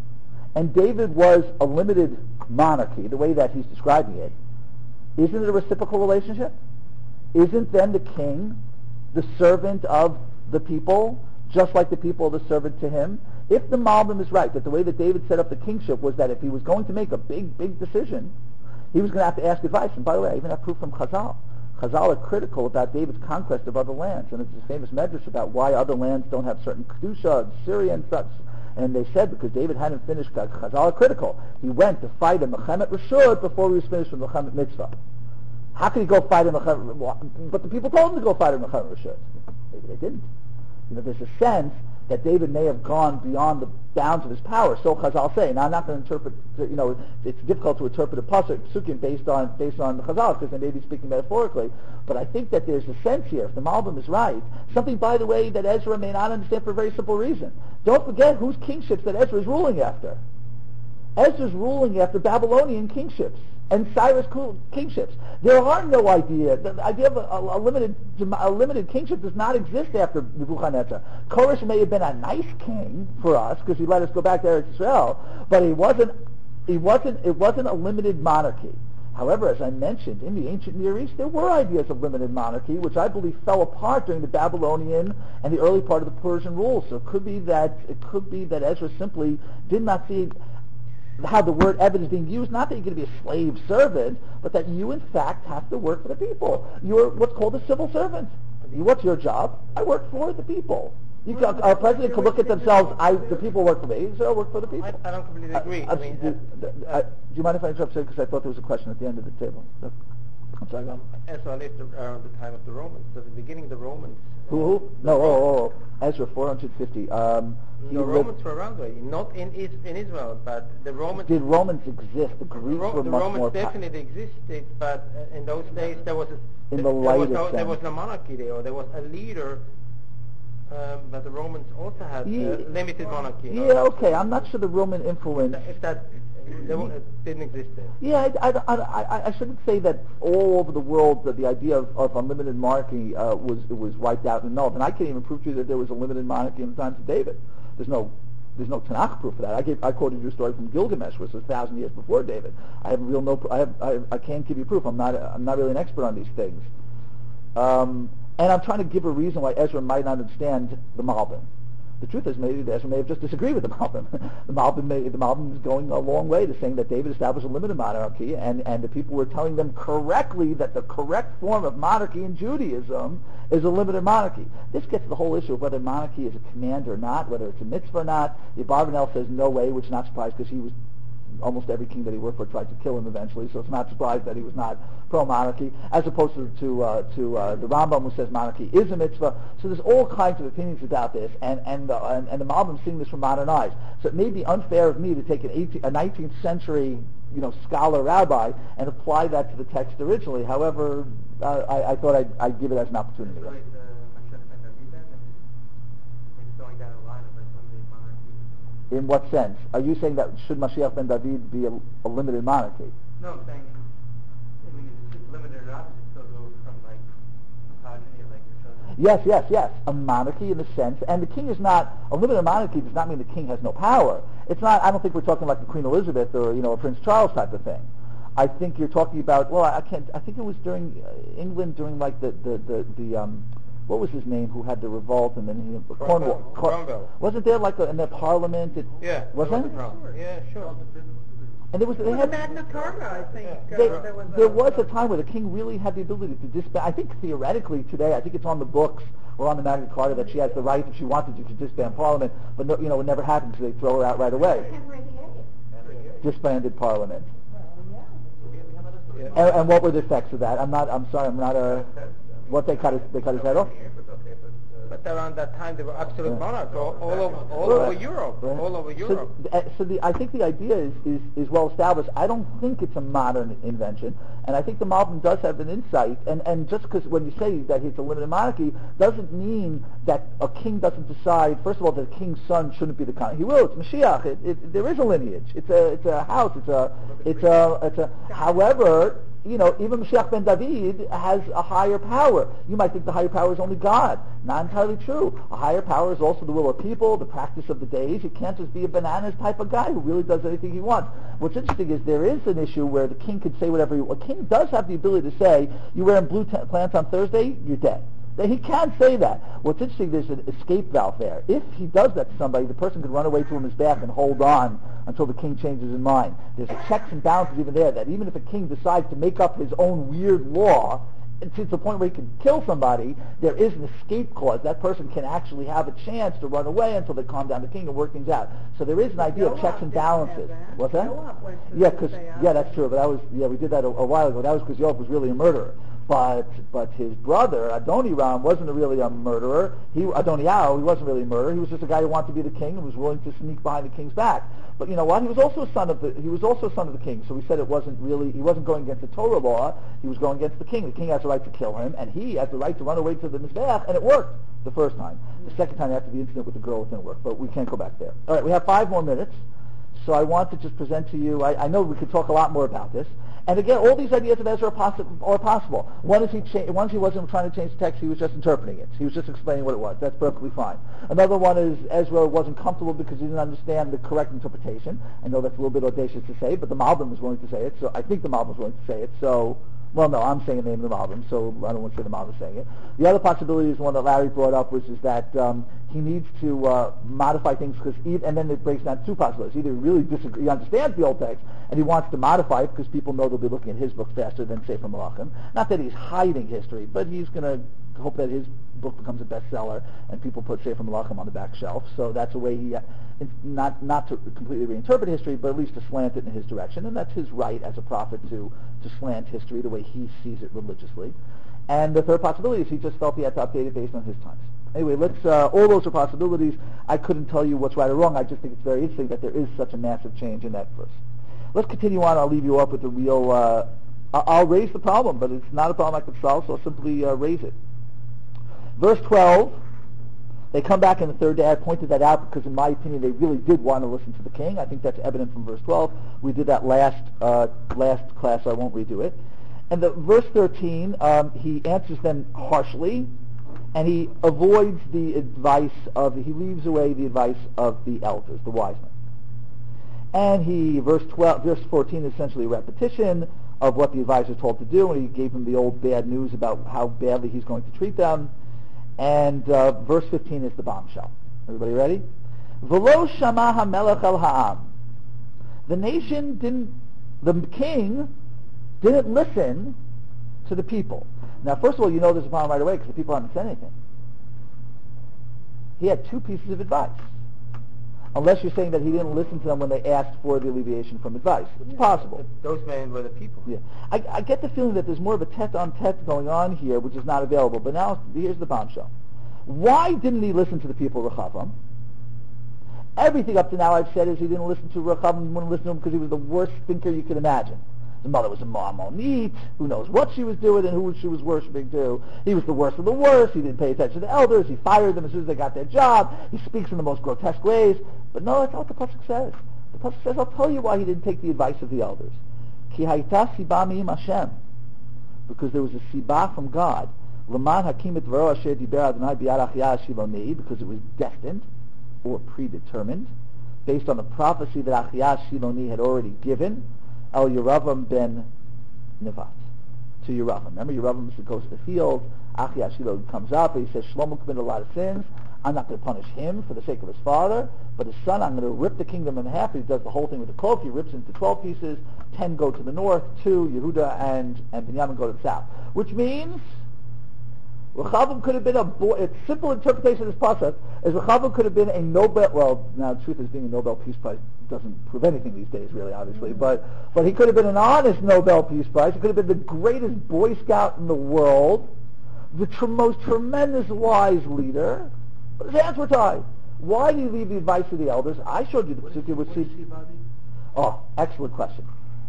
and David was a limited monarchy, the way that he's describing it, isn't it a reciprocal relationship? Isn't then the king the servant of the people, just like the people are the servant to him? If the Malbim is right, that the way that David set up the kingship was that if he was going to make a big, big decision, he was going to have to ask advice. And by the way, I even have proof from Chazal. Chazal are critical about David's conquest of other lands, and it's this famous medrash about why other lands don't have certain kedusha, Syria and such. And they said because David hadn't finished, Chazal are critical. He went to fight in Mechemet Rashud before he was finished with Mechemet Mitzvah. How could he go fight in Mechemet? But the people told him to go fight in Mechemet Rashud. Maybe they didn't. You know, there's a sense that David may have gone beyond the bounds of his power. So Chazal say. Now I'm not going to interpret. You know, it's difficult to interpret a pasuk psukim based on based on the Chazal because they may be speaking metaphorically. But I think that there's a sense here. If the Malbim is right, something by the way that Ezra may not understand for a very simple reason. Don't forget whose kingships that Ezra is ruling after. Ezra's ruling after Babylonian kingships and Cyrus kingships. There are no idea. The idea of a, a, a limited a limited kingship does not exist after Nebuchadnezzar. Koresh may have been a nice king for us because he let us go back to Eretz Israel, but he wasn't. He wasn't. It wasn't a limited monarchy. However, as I mentioned, in the ancient Near East, there were ideas of limited monarchy, which I believe fell apart during the Babylonian and the early part of the Persian rule. So it could be that it could be that Ezra simply did not see how the word Eved is being used, not that you're going to be a slave servant, but that you in fact have to work for the people. You're what's called a civil servant. You, what's your job? I work for the people. You can, our president could look at themselves, I, the people work for me, so I work for the people. I, I don't completely agree. I, I, I mean, do, uh, uh, do you mind if I interrupt, sir? Because I thought there was a question at the end of the table. I'm sorry, go on. Ezra lived around the time of the Romans. So at the beginning of the Romans. Who? who? No, oh, oh, oh, Ezra, four hundred fifty. Um, the Romans were around already, not in is, in Israel, but the Romans. Did Romans exist? The Greeks Ro- were the much Romans more. definitely existed, but uh, in those days there was a, in there, the was lightest no, there sense. was no monarchy there, or there was a leader. Um, but the Romans also had Yeah. uh, limited monarchy. Yeah, no? okay. I'm not sure the Roman influence. If that there wa- it didn't exist there. Yeah, I, I, I, I shouldn't say that all over the world that the idea of, of unlimited monarchy uh, was was wiped out and nulled. And I can't even prove to you that there was a limited monarchy in the times of David. There's no there's no Tanakh proof for that. I gave I quoted you a story from Gilgamesh, which was a thousand years before David. I have real no I have I, I can't give you proof. I'm not I'm not really an expert on these things. Um, and I'm trying to give a reason why Ezra might not understand the Malbim. The truth is, maybe Ezra may have just disagreed with the Malbim. the Malbim, may, the Malbim is going a long way to saying that David established a limited monarchy, and, and the people were telling them correctly that the correct form of monarchy in Judaism is a limited monarchy. This gets to the whole issue of whether monarchy is a command or not, whether it's a mitzvah or not. The Abarbanel says no way, which is not surprised because he was almost every king that he worked for tried to kill him eventually, so it's not surprised that he was not pro-monarchy, as opposed to to, uh, to uh, the Rambam, who says monarchy is a mitzvah. So there's all kinds of opinions about this, and and the, and, and the Malbim seeing this from modern eyes. So it may be unfair of me to take an eighteen, a nineteenth century you know scholar rabbi and apply that to the text originally. However, uh, I, I thought I'd, I'd give it as an opportunity. In what sense? Are you saying that should Mashiach ben David be a, a limited monarchy? No, I'm saying, I mean, is it limited or not? Does it still go from like progeny, like your children? Yes, yes, yes. A monarchy in the sense, and the king is not, a limited monarchy does not mean the king has no power. It's not, I don't think we're talking like the Queen Elizabeth or, you know, a Prince Charles type of thing. I think you're talking about, well, I can't, I think it was during uh, England, during like the, the, the, the um, what was his name who had the revolt and then he Cornwall. Cromwell. Wasn't there like a, in their parliament? It, Yeah. wasn't it? it? Yeah, sure. And there was, they Well, the had, Magna Carta, I think, uh, they, there was there was a time where the king really had the ability to disband. I think theoretically today, I think it's on the books or on the Magna Carta that she has the right, if she wanted to, to disband Parliament. But no, you know, it never happened because they throw her out right away. Henry the Eighth. Disbanded Parliament. Well, yeah. Yeah. And, and what were the effects of that? I'm not. I'm sorry. I'm not a. What they cut his they cut his head off. But around that time, they were absolute Yeah. monarchs all, all over all Right. over Europe, Right. all over So, Europe. uh, so the, I think the idea is, is, is well established. I don't think it's a modern invention, and I think the Malbim does have an insight. And, and just because when you say that it's a limited monarchy, doesn't mean that a king doesn't decide. First of all, that a king's son shouldn't be the king. He will. It's Mashiach. It, it, there is a lineage. It's a it's a house. It's a it's a it's a. However, you know, even Mashiach ben David has a higher power. You might think the higher power is only God. Not entirely true. A higher power is also the will of people, the practice of the days. It can't just be a bananas type of guy who really does anything he wants. What's interesting is there is an issue where the king could say whatever he wants. A king does have the ability to say, you wearing blue t- pants on Thursday, you're dead. He can say that. What's interesting, there's an escape valve there. If he does that to somebody, the person could run away to him his back and hold on until the king changes his mind. There's a checks and balances even there, that even if a king decides to make up his own weird law, to the point where he can kill somebody, there is an escape clause. That person can actually have a chance to run away until they calm down the king and work things out. So there is an idea of Noah checks and didn't have balances. that. What's that? Noah went to Yeah, the because Seance. yeah, that's true. But that was yeah, we did that a, a while ago. That was because Yoav was really a murderer. But but his brother Adoniram wasn't really a murderer. He Adoniyahu, he wasn't really a murderer. He was just a guy who wanted to be the king and was willing to sneak behind the king's back. But you know what? He was also a son of the he was also a son of the king. So we said it wasn't really he wasn't going against the Torah law. He was going against the king. The king has the right to kill him, and he has the right to run away to the mizbeach, and it worked the first time. The second time after the incident with the girl, it didn't work. But we can't go back there. All right, we have five more minutes. So I want to just present to you. I, I know we could talk a lot more about this. And again, all these ideas of Ezra are, possi- are possible. One is he cha- one is he wasn't trying to change the text; he was just interpreting it. He was just explaining what it was. That's perfectly fine. Another one is Ezra wasn't comfortable because he didn't understand the correct interpretation. I know that's a little bit audacious to say, but the Malbim was willing to say it. So I think the Malbim was willing to say it. So. Well, no, I'm saying the name of the Malbim, so I don't want to say the Malbim saying it. The other possibility is one that Larry brought up, which is that um, he needs to uh, modify things, because e- and then it breaks down two possibilities. Either he really disagree, he understands the old text, and he wants to modify it because people know they'll be looking at his book faster than Sefer Malachim. Not that he's hiding history, but he's going to hope that his book becomes a bestseller and people put Sefer Malachim on the back shelf. So that's a way he, uh, it's not not to completely reinterpret history, but at least to slant it in his direction. And that's his right as a prophet to, to slant history the way he sees it religiously. And the third possibility is he just felt he had to update it based on his times. Anyway, let's, uh, all those are possibilities. I couldn't tell you what's right or wrong. I just think it's very interesting that there is such a massive change in that verse. Let's continue on. I'll leave you up with the real, uh, I'll raise the problem, but it's not a problem I could solve, so I'll simply uh, raise it. Verse twelve, they come back in the third day. I pointed that out because in my opinion they really did want to listen to the king. I think that's evident from verse twelve. We did that last uh, last class, so I won't redo it. And the verse thirteen, um, he answers them harshly, and he avoids the advice of, he leaves away the advice of the elders, the wise men. And he, verse twelve, verse fourteen is essentially a repetition of what the advisor told to do, and he gave him the old bad news about how badly he's going to treat them. And uh, verse fifteen is the bombshell. Everybody ready? V'lo shama hamelech el ha'am. The nation didn't, the king didn't listen to the people. Now, first of all, you know there's a problem right away because the people haven't said anything. He had two pieces of advice. Unless you're saying that he didn't listen to them when they asked for the alleviation from advice. It's possible. Those men were the people. Yeah, I, I get the feeling that there's more of a tete-on-tete going on here, which is not available. But now, here's the bombshell. Why didn't he listen to the people of Rechavam? Everything up to now I've said is he didn't listen to Rechavam, he wouldn't listen to him because he was the worst thinker you could imagine. His mother was a Mamonite, who knows what she was doing and who she was worshiping too. He was the worst of the worst. He didn't pay attention to the elders. He fired them as soon as they got their job. He speaks in the most grotesque ways. But no, that's not what the pasuk says. The pasuk says, I'll tell you why he didn't take the advice of the elders. Ki hayta siba mi'im Hashem. Because there was a siba from God. L'man hakim et dvaro asher diber Adonai biyad Achiyah Shiloni, because it was destined or predetermined, based on the prophecy that Achiyah Shiloni had already given, El Yeravam ben Nevat, to Yeravam. Remember, Yeravam goes to the field, Achiyah Shiloni comes up, and he says, Shlomo committed a lot of sins, I'm not going to punish him for the sake of his father, but his son, I'm going to rip the kingdom in half. He does the whole thing with the cloak. He rips it into twelve pieces. ten go to the north, two, Yehuda and, and Binyamin go to the south. Which means Rechavam could have been a boy. Its simple interpretation of this process is Rechavam could have been a Nobel, well, now the truth is being a Nobel Peace Prize doesn't prove anything these days, really, obviously, but, but he could have been an honest Nobel Peace Prize. He could have been the greatest Boy Scout in the world, the tr- most tremendous wise leader, but his hands were tied. Why did he leave the advice of the elders? I showed you the Psukim with see. Oh, excellent question.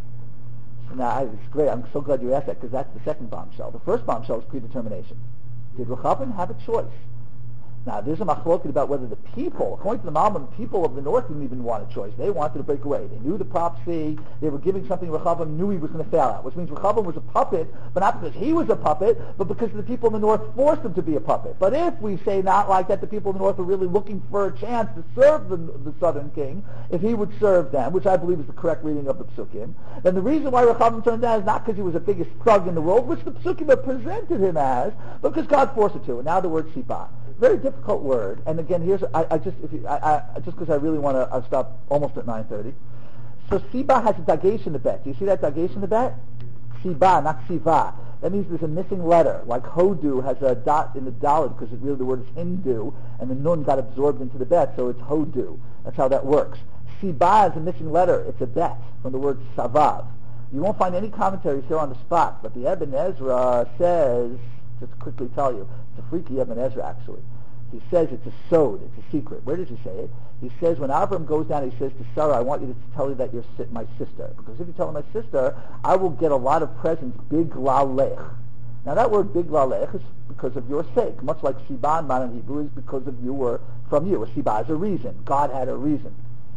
So now, it's great. I'm so glad you asked that, because that's the second bombshell. The first bombshell is predetermination. Did Rechavam have a choice? Now, there's a machloket about whether the people, according to the Malbim, the people of the north didn't even want a choice. They wanted to break away. They knew the prophecy. They were giving something Rechavam knew he was going to fail at, which means Rechavam was a puppet, but not because he was a puppet, but because the people in the north forced him to be a puppet. But if we say not like that, the people in the north were really looking for a chance to serve the, the southern king, if he would serve them, which I believe is the correct reading of the Psukim, then the reason why Rechavam turned down is not because he was the biggest thug in the world, which the Psukim have presented him as, but because God forced it to. And now the word Sibah. Very difficult word, and again, here's I, I just if you, I, I just because I really want to, I'll stop almost at nine thirty. So Siba has a dagesh in the bet. Do you see that dagesh in the bet? Siba, not Siva. That means there's a missing letter, like Hodu has a dot in the Dalet because it really the word is Hindu, and the Nun got absorbed into the bet, so it's Hodu. That's how that works. Siba is a missing letter. It's a bet from the word Savav. You won't find any commentaries here on the spot, but the Eben Ezra says, just to quickly tell you, it's a freaky Eben Ezra actually. He says it's a sod, it's a secret. Where does he say it? He says when Avram goes down, he says to Sarah, I want you to tell her that you're my sister. Because if you tell her my sister, I will get a lot of presents, big lalech. Now that word big lalech is because of your sake, much like Siba in modern Hebrew is because of you or from you. A Siba is a reason. God had a reason.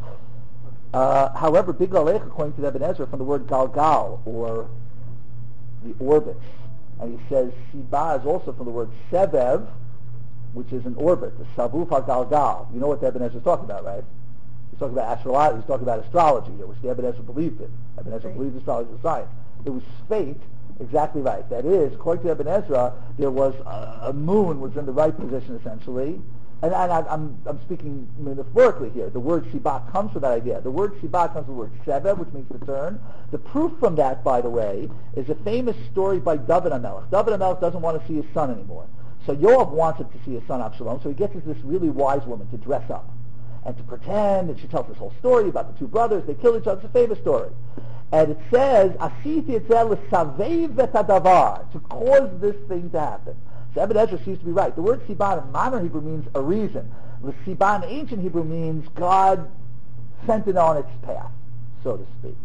Uh, however, big lalech, according to the Eben Ezra, from the word galgal, or the orbits. And he says Siba is also from the word sevev, which is an orbit, the Savuf HaGalgal. You know what the Eben Ezra is talking about, right? He's talking about astrology. He's talking about astrology here, which the Eben Ezra believed in. Eben Ezra believed astrology was science. It was fate, exactly right. That is, according to Eben Ezra, there was a, a moon was in the right position, essentially. And, and I, I'm, I'm speaking metaphorically here. The word Shiba comes from that idea. The word Shiba comes from the word Sheva, which means to turn. The proof from that, by the way, is a famous story by David HaMelech. David HaMelech doesn't want to see his son anymore. So Yoav wants him to see his son Absalom, so he gets this really wise woman to dress up and to pretend, and she tells this whole story about the two brothers. They kill each other. It's a famous story. And it says, Asiti etzel l'savev et hadavar, to cause this thing to happen. So Eben Ezra seems to be right. The word Siba in modern Hebrew means a reason. The Siba in ancient Hebrew means God sent it on its path, so to speak.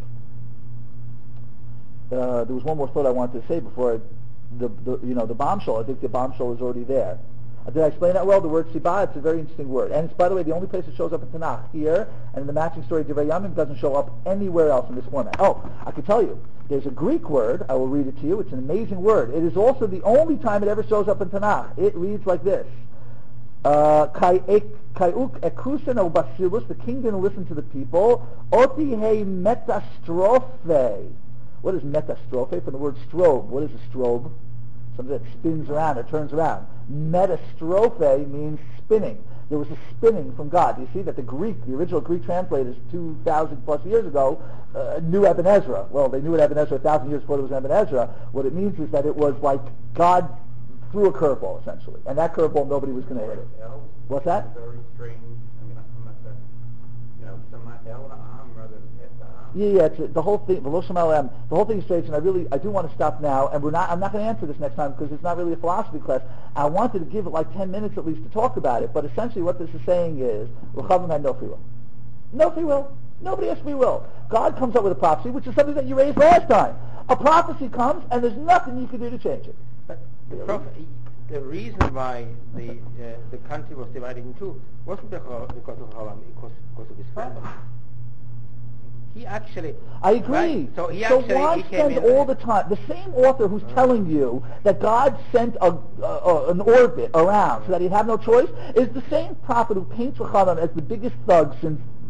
Uh, there was one more thought I wanted to say before I The, the you know the bombshell. I think the bombshell is already there. Uh, did I explain that well? The word Siba, it's a very interesting word, and it's, by the way, the only place it shows up in Tanakh here, and in the matching story Divrei Yamim doesn't show up anywhere else in this format. Oh, I can tell you, there's a Greek word. I will read it to you. It's an amazing word. It is also the only time it ever shows up in Tanakh. It reads like this: Kaiuk ekusen o basilus. The king didn't listen to the people. Oti he metastrophe. What is metastrophe? From the word strobe. What is a strobe? Something that spins around or turns around. Metastrophe means spinning. There was a spinning from God. You see that the Greek, the original Greek translators two thousand plus years ago, uh, knew Eben Ezra. Well, they knew it Eben Ezra a thousand years before there was Eben Ezra. What it means is that it was like God threw a curveball, essentially. And that curveball, nobody was going to hit it. What's that? Very strange. I mean, I'm not that, you know, some L to Am rather than S to Am. Yeah, yeah, it's, the whole thing, the whole thing is strange, and I really, I do want to stop now, and we're not, I'm not going to answer this next time because it's not really a philosophy class. I wanted to give it like ten minutes at least to talk about it, but essentially what this is saying is, Rechavam had no free will. No free will. Nobody has free will. God comes up with a prophecy, which is something that you raised last time. A prophecy comes, and there's nothing you can do to change it. But really? Prof, the reason why the uh, the country was divided in two wasn't because of Rechavam, it was because of his father. He actually... I agree. Right, so he so actually, why he spend came all the time... The same author who's uh, telling you that God sent a, uh, an orbit around so that he'd have no choice is the same prophet who paints Rechavam as the biggest thug since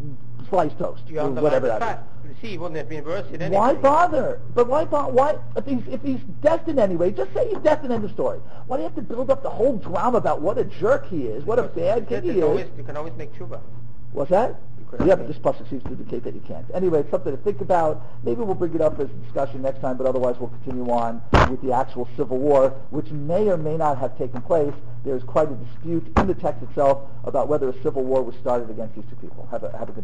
sliced toast, You or underline whatever the that fact. You see, he wouldn't have been versed in is. anything. Why bother? But why bother? Why, if he's, if he's destined anyway, just say he's destined, end of story. Why do you have to build up the whole drama about what a jerk he is, what a Because bad you kid he can always, is? you can always make tshuva. What's that? could Yeah, have but made- this pasuk seems to indicate that you can't. Anyway, it's something to think about. Maybe we'll bring it up as a discussion next time, but otherwise we'll continue on with the actual civil war, which may or may not have taken place. There's quite a dispute in the text itself about whether a civil war was started against these two people. Have a, have a good